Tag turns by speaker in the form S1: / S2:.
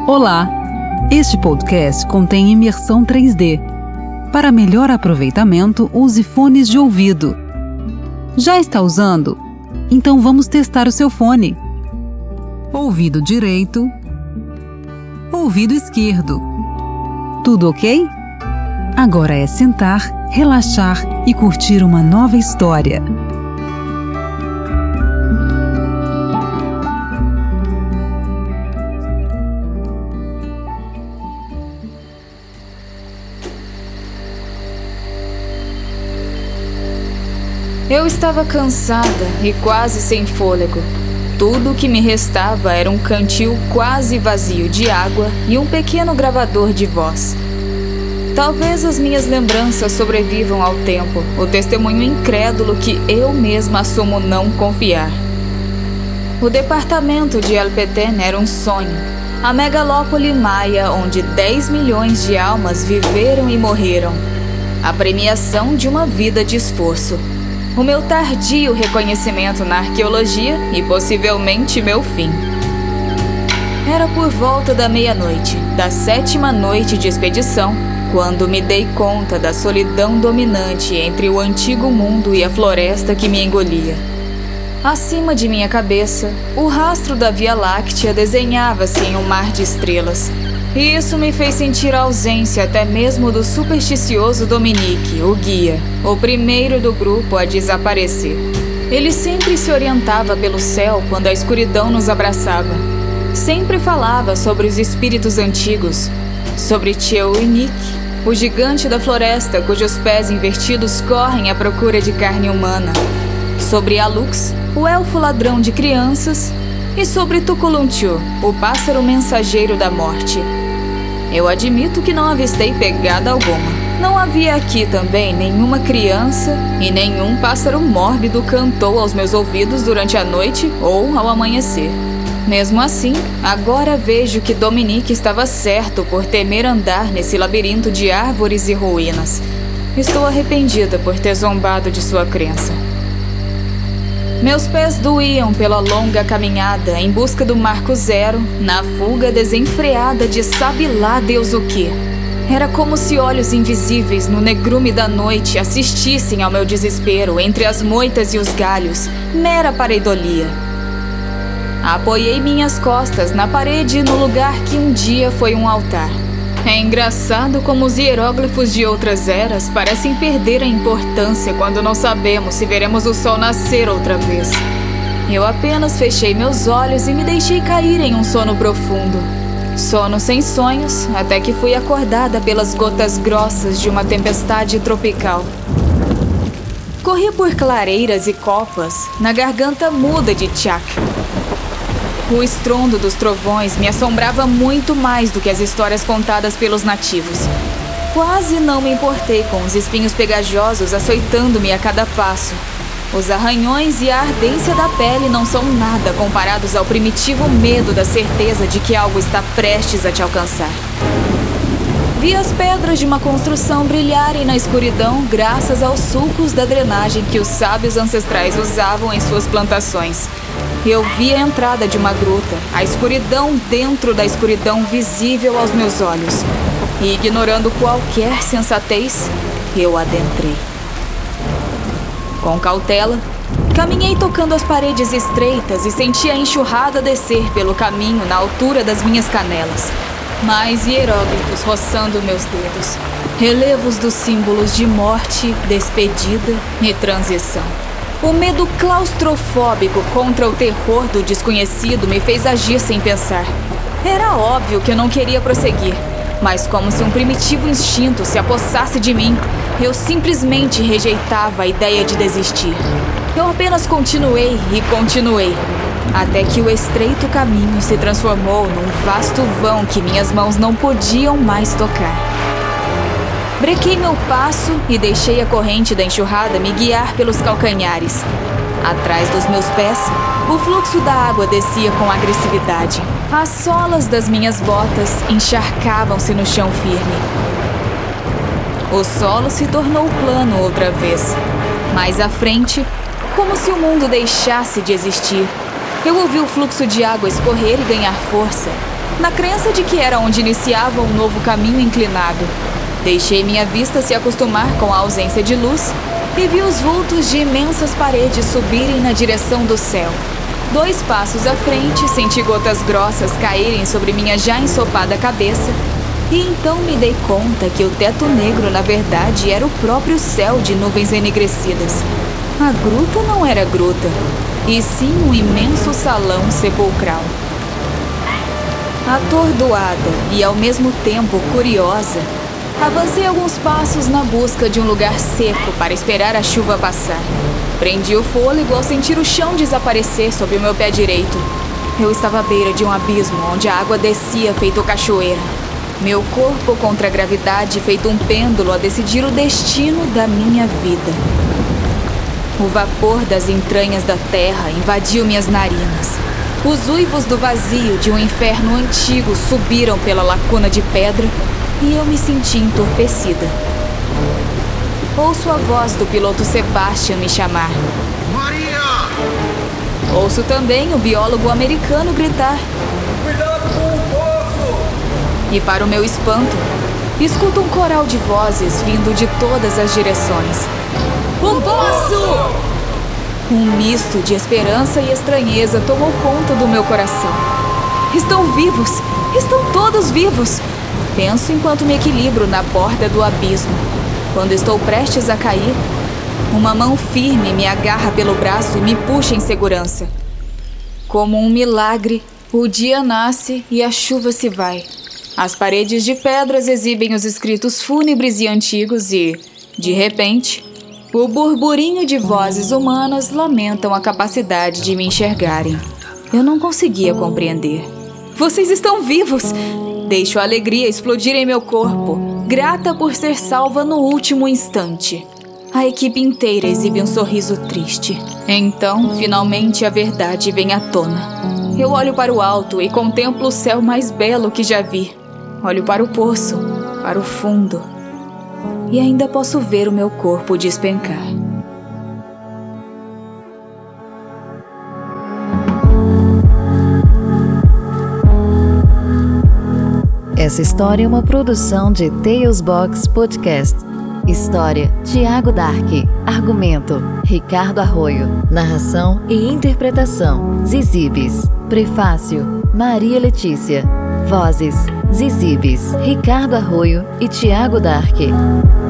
S1: Olá! Este podcast contém imersão 3D. Para melhor aproveitamento, use fones de ouvido. Já está usando? Então vamos testar o seu fone. Ouvido direito. Ouvido esquerdo. Tudo ok? Agora é sentar, relaxar e curtir uma nova história.
S2: Eu estava cansada e quase sem fôlego. Tudo o que me restava era um cantil quase vazio de água e um pequeno gravador de voz. Talvez as minhas lembranças sobrevivam ao tempo, o testemunho incrédulo que eu mesma assumo não confiar. O departamento de El Petén era um sonho, a megalópole maia onde 10 milhões de almas viveram e morreram. A premiação de uma vida de esforço. O meu tardio reconhecimento na arqueologia e possivelmente meu fim. Era por volta da meia-noite, da 7ª noite de expedição, quando me dei conta da solidão dominante entre o antigo mundo e a floresta que me engolia. Acima de minha cabeça, o rastro da Via Láctea desenhava-se em um mar de estrelas. E isso me fez sentir a ausência até mesmo do supersticioso Dominique, o guia, o primeiro do grupo a desaparecer. Ele sempre se orientava pelo céu quando a escuridão nos abraçava. Sempre falava sobre os espíritos antigos, sobre Tcheuinic, o gigante da floresta cujos pés invertidos correm à procura de carne humana, sobre Alux, o elfo ladrão de crianças, e sobre Tukuluntiu, o pássaro mensageiro da morte. Eu admito que não avistei pegada alguma. Não havia aqui também nenhuma criança e nenhum pássaro mórbido cantou aos meus ouvidos durante a noite ou ao amanhecer. Mesmo assim, agora vejo que Dominique estava certo por temer andar nesse labirinto de árvores e ruínas. Estou arrependida por ter zombado de sua crença. Meus pés doíam pela longa caminhada em busca do Marco Zero, na fuga desenfreada de sabe lá Deus o quê. Era como se olhos invisíveis no negrume da noite assistissem ao meu desespero entre as moitas e os galhos, mera pareidolia. Apoiei minhas costas na parede no lugar que um dia foi um altar. É engraçado como os hieróglifos de outras eras parecem perder a importância quando não sabemos se veremos o sol nascer outra vez. Eu apenas fechei meus olhos e me deixei cair em um sono profundo. Sono sem sonhos, até que fui acordada pelas gotas grossas de uma tempestade tropical. Corri por clareiras e copas, na garganta muda de Tchak. O estrondo dos trovões me assombrava muito mais do que as histórias contadas pelos nativos. Quase não me importei com os espinhos pegajosos açoitando-me a cada passo. Os arranhões e a ardência da pele não são nada comparados ao primitivo medo da certeza de que algo está prestes a te alcançar. Vi as pedras de uma construção brilharem na escuridão graças aos sulcos da drenagem que os sábios ancestrais usavam em suas plantações. Eu vi a entrada de uma gruta, a escuridão dentro da escuridão visível aos meus olhos. E, ignorando qualquer sensatez, eu adentrei. Com cautela, caminhei tocando as paredes estreitas e senti a enxurrada descer pelo caminho na altura das minhas canelas. Mais hieróglifos roçando meus dedos. Relevos dos símbolos de morte, despedida e transição. O medo claustrofóbico contra o terror do desconhecido me fez agir sem pensar. Era óbvio que eu não queria prosseguir, mas como se um primitivo instinto se apossasse de mim, eu simplesmente rejeitava a ideia de desistir. Eu apenas continuei e continuei, até que o estreito caminho se transformou num vasto vão que minhas mãos não podiam mais tocar. Brequei meu passo e deixei a corrente da enxurrada me guiar pelos calcanhares. Atrás dos meus pés, o fluxo da água descia com agressividade. As solas das minhas botas encharcavam-se no chão firme. O solo se tornou plano outra vez. Mais à frente, como se o mundo deixasse de existir, eu ouvi o fluxo de água escorrer e ganhar força. na crença de que era onde iniciava um novo caminho inclinado. Deixei minha vista se acostumar com a ausência de luz e vi os vultos de imensas paredes subirem na direção do céu. 2 passos à frente, senti gotas grossas caírem sobre minha já ensopada cabeça e então me dei conta que o teto negro, na verdade, era o próprio céu de nuvens enegrecidas. A gruta não era gruta, e sim um imenso salão sepulcral. Atordoada e ao mesmo tempo curiosa, avancei alguns passos na busca de um lugar seco para esperar a chuva passar. Prendi o fôlego ao sentir o chão desaparecer sob o meu pé direito. Eu estava à beira de um abismo onde a água descia feito cachoeira. Meu corpo contra a gravidade feito um pêndulo a decidir o destino da minha vida. O vapor das entranhas da terra invadiu minhas narinas. Os uivos do vazio de um inferno antigo subiram pela lacuna de pedra e eu me senti entorpecida. Ouço a voz do piloto Sebastian me chamar.
S3: Maria!
S2: Ouço também o biólogo americano gritar.
S3: Cuidado com o poço!
S2: E para o meu espanto, escuto um coral de vozes vindo de todas as direções. O poço! Um misto de esperança e estranheza tomou conta do meu coração. Estão vivos! Estão todos vivos! Penso enquanto me equilibro na borda do abismo. Quando estou prestes a cair, uma mão firme me agarra pelo braço e me puxa em segurança. Como um milagre, o dia nasce e a chuva se vai. As paredes de pedras exibem os escritos fúnebres e antigos e, de repente, o burburinho de vozes humanas lamentam a capacidade de me enxergarem. Eu não conseguia compreender. Vocês estão vivos! Deixo a alegria explodir em meu corpo, grata por ser salva no último instante. A equipe inteira exibe um sorriso triste. Então, finalmente, a verdade vem à tona. Eu olho para o alto e contemplo o céu mais belo que já vi. Olho para o poço, para o fundo, e ainda posso ver o meu corpo despencar.
S4: Essa história é uma produção de Tales Box Podcast. História: Tiago Dark. Argumento: Ricardo Arroio. Narração e interpretação: Zizibis. Prefácio: Maria Letícia. Vozes: Zizibis, Ricardo Arroio e Tiago Dark.